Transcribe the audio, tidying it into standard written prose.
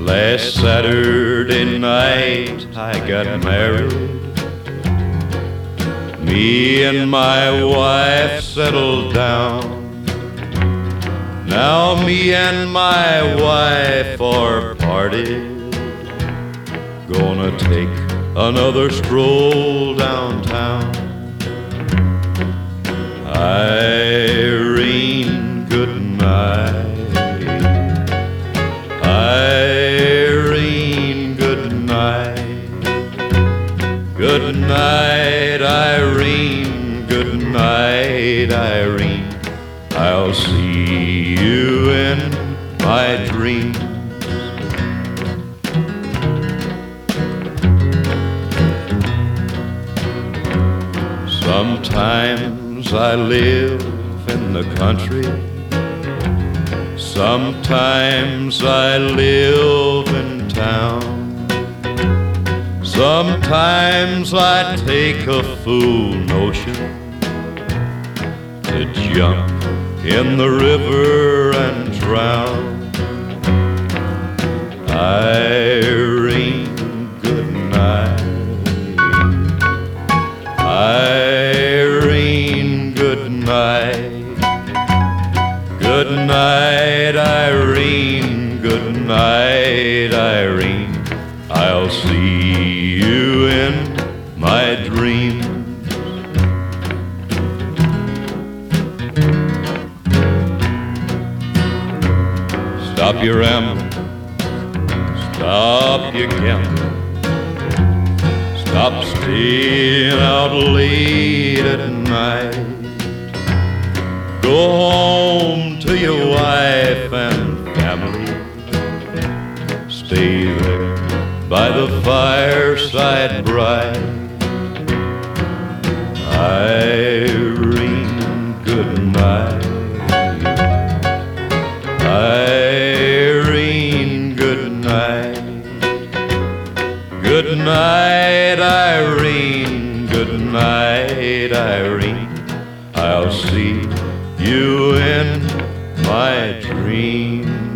Last Saturday night I got married. Me and my wife settled down. Now me and my wife are parted. Gonna take another stroll downtown. Irene, good night. Irene, good night. Good night, Irene. Good night, Irene. I'll see you in my dreams. Sometimes I live in the country. Sometimes I live in town. Sometimes I take a fool notion to jump in the river and drown. Irene, good night. Irene, good night. Good night, Irene. Good night, Irene. I'll see you in my dreams. Stop your rambling, stop your gambling, stop staying out late at night. Go home to your wife and family. Stay there by the fireside bright. Irene, good night. Irene, good night. Good night, Irene. Good night, Irene. I'll see you in my dreams.